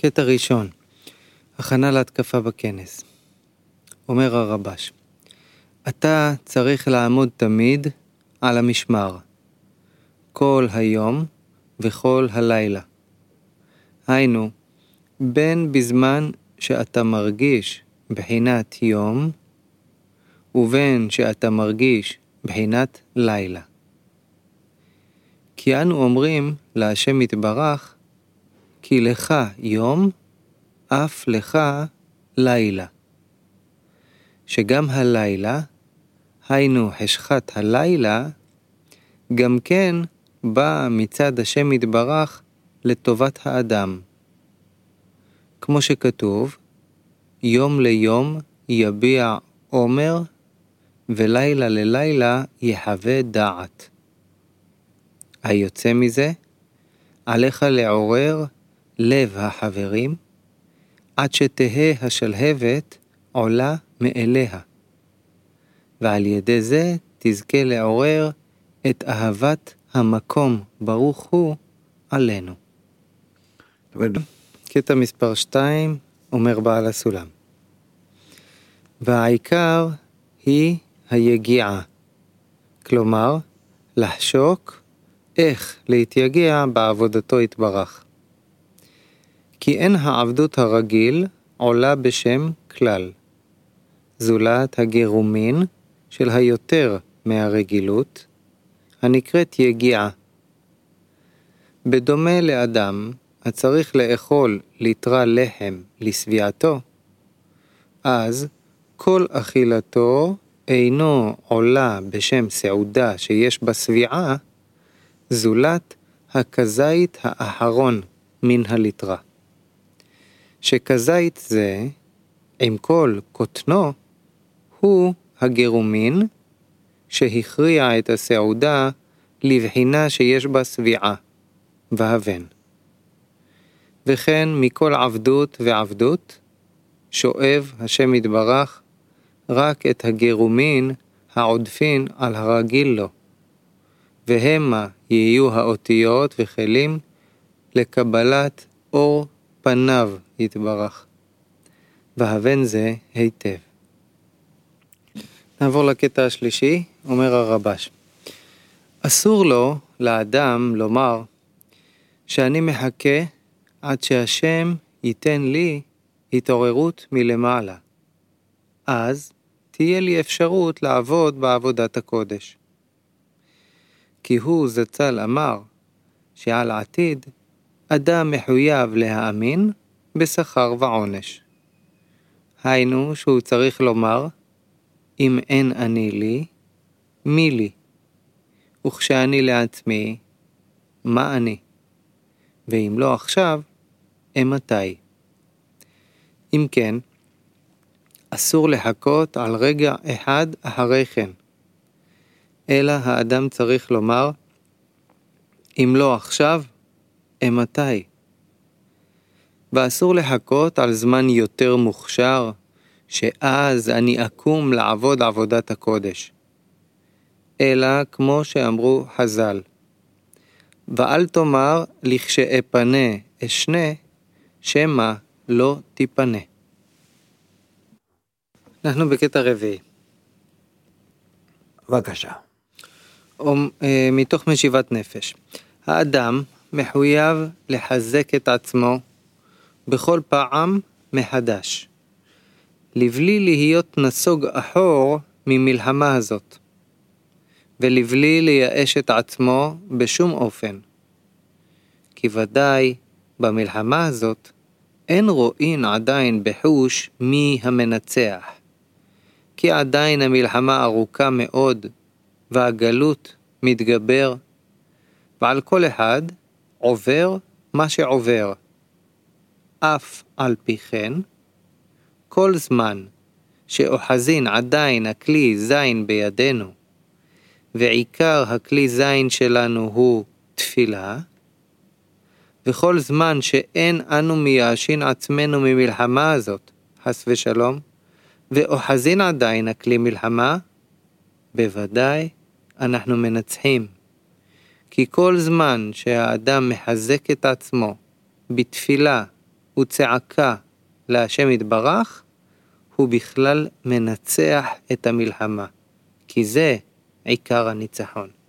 קטע ראשון, הכנה להתקפה בכנס. אומר הרבש, אתה צריך לעמוד תמיד על המשמר, כל היום וכל הלילה. היינו, בין בזמן שאתה מרגיש בחינת יום, ובין שאתה מרגיש בחינת לילה. כי אנו אומרים להשם יתברך, כי לך יום, אף לך לילה. שגם הלילה, היינו חשכת הלילה, גם כן בא מצד השם יתברך לטובת האדם. כמו שכתוב, יום ליום יביע עומר, ולילה ללילה יחווה דעת. היוצא מזה, עליך לעורר לב החברים, עד שתהה השלהבת עולה מאליה. ועל ידי זה תזכה לעורר את אהבת המקום ברוך הוא עלינו. קטע מספר 2 אומר בעל הסולם. והעיקר היא היגיעה. כלומר, לחשוק איך להתייגע בעבודתו יתברך. כי אין העבדות הרגיל עולה בשם כלל. זולת הגירומין של היותר מהרגילות, הנקראת יגיעה. בדומה לאדם הצריך לאכול ליטרה לחם לסביעתו, אז כל אכילתו אינו עולה בשם סעודה שיש בה סביעה, זולת הכזית האחרון מן הליטרה. שכזית זה, עם כל קוטנו, הוא הגירומין שהכריע את הסעודה לבחינה שיש בה סביעה, והבן. וכן מכל עבדות ועבדות, שואב השם יתברך רק את הגירומין העודפין על הרגיל לו, והמה יהיו האותיות וכלים לקבלת אור פניו יתברך. והבן זה היטב. נעבור לקטע השלישי, אומר הרבש. אסור לו לאדם לומר שאני מחכה עד שהשם ייתן לי התעוררות מלמעלה. אז תהיה לי אפשרות לעבוד בעבודת הקודש. כי הוא זצ"ל אמר שעל עתיד אדם מחויב להאמין בשכר ועונש. היינו שהוא צריך לומר, אם אין אני לי, מי לי? וכשאני לעצמי, מה אני? ואם לא עכשיו, מתי? אם כן, אסור לחכות על רגע אחד אחרי כן. אלא האדם צריך לומר, אם לא עכשיו, מתי? ואסור לחכות על זמן יותר מוכשר, שאז אני אקום לעבוד עבודת הקודש. אלא כמו שאמרו חז"ל, ואל תאמר לכשאפנה אשנה, שמא לא תיפנה. אנחנו בקטע רביעי. בבקשה. מתוך משיבת נפש. האדם מחויב לחזק את עצמו בכל פעם מחדש, לבלי להיות נסוג אחור ממלחמה הזאת, ולבלי לייאש את עצמו בשום אופן. כי ודאי במלחמה הזאת אין רואים עדיין בחוש מי המנצח, כי עדיין המלחמה ארוכה מאוד, והגלות מתגבר, ועל כל אחד עובר מה שעובר. אף על פי כן, כל זמן שאוחזין עדיין הכלי זין בידינו, ועיקר הכלי זין שלנו הוא תפילה, וכל זמן שאין אנו מייאשין עצמנו ממלחמה הזאת, חס ושלום, ואוחזין עדיין הכלי מלחמה, בוודאי אנחנו מנצחים. כי כל זמן שהאדם מחזק את עצמו בתפילה וצעקה להשם יתברך, הוא בכלל מנצח את המלחמה, כי זה עיקר הניצחון.